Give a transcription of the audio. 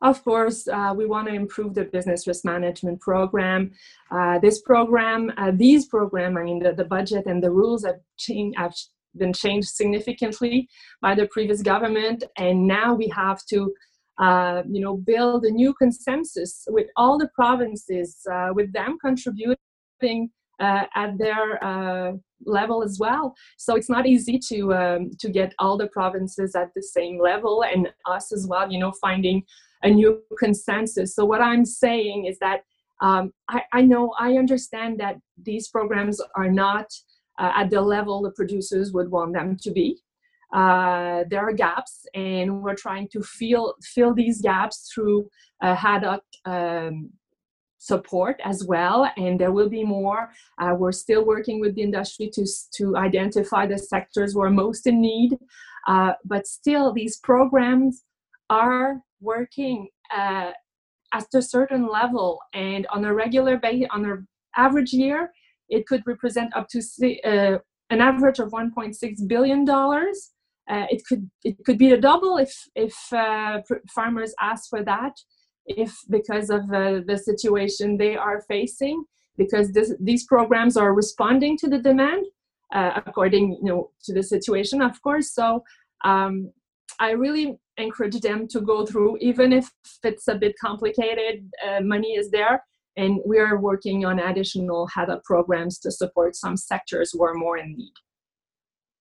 Of course, we want to improve the business risk management program. These program, I mean, the budget and the rules have been changed significantly by the previous government, and now we have to, build a new consensus with all the provinces, with them contributing at their level as well. So it's not easy to get all the provinces at the same level, and us as well, finding a new consensus. So what I'm saying is that I understand that these programs are not at the level the producers would want them to be. There are gaps, and we're trying to fill these gaps through ad hoc support as well, and there will be more. We're still working with the industry to identify the sectors who are most in need, but still these programs are working at a certain level, and on a regular basis, on an average year, it could represent up to an average of $1.6 billion. It could be the double if farmers ask for that, because of the situation they are facing, because these programs are responding to the demand according to the situation, of course. So I really encourage them to go through, even if it's a bit complicated. Money is there, and we are working on additional HADA programs to support some sectors who are more in need.